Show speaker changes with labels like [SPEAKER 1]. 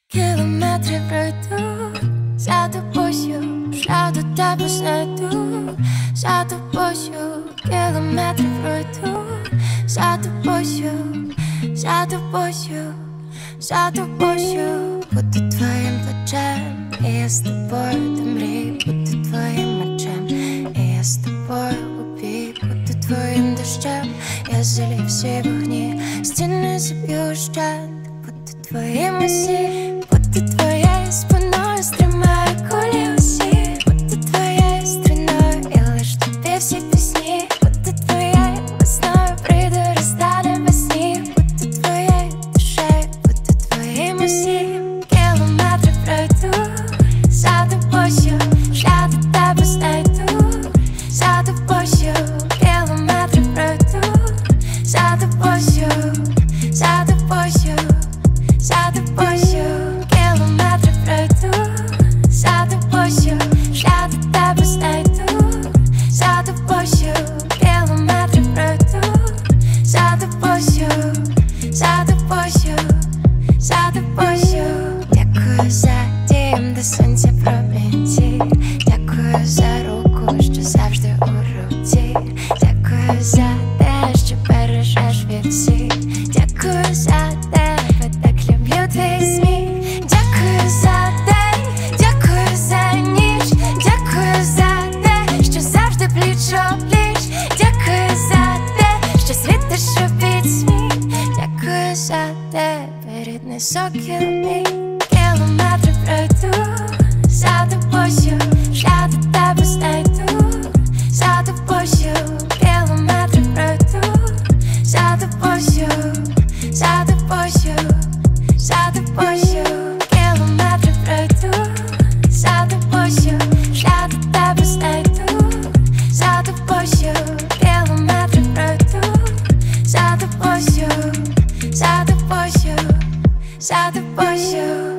[SPEAKER 1] Кілометри пройду за тобою, шлях до тебе знайду, за тобою, кілометри пройду за тобою, за тобою, за тобою. Буду твоїм плечем, і я з тобою до мрій. Буду твоїм мечем, і я з тобою у бій. Буду твоїм дощем, я залью всі вогні, стіни заб'ю вщент. Буду твоїм усім. Буду твоєю спиною, стримаю кулі усі. Буду твоєю струною, і лиш тобі всі пісні. Буду твоєю весною, прийду, розтане без снів. Буду твоєю душею, буду твоїм усім. Кілометри пройду за тобою, шлях до тебе знайду, за тобою. Кілометри пройду за тобою, за тобою, за тобою. Кілометри пройду за тобою, шлях до тебе знайду, за тобою. Кілометри пройду за тобою, за тобою, за тобою. Дякую за дім, де сонця промінці. Дякую за руку, що завжди у руці. Дякую за те, що бережеш від всіх. Дякую за тебе, так люблю твій сміх. Дякую за день, дякую за ніч. Дякую за те, що завжди пліч-о-пліч. Дякую за те, що світиш у пітьмі. Дякую за тебе, рідний сокіл мій. Кілометри пройду за тобою, шлях до тебе знайду, за тобою. Кілометри пройду за тобою, за тобою, за тобою. Кілометри пройду за тобою, шлях до тебе знайду, за тобою. Кілометри пройду за тобою, за тобою, за тобою.